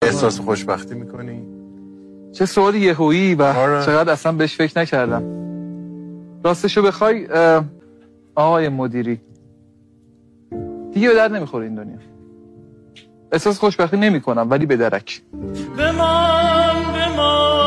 احساس خوشبختی میکنی؟ چه سوال یهویی و چقدر اصلا بهش فکر نکردم. راستشو بخوای آقای مدیری دیگه به درد نمیخوره این دنیا. احساس خوشبختی نمی کنم ولی به درک.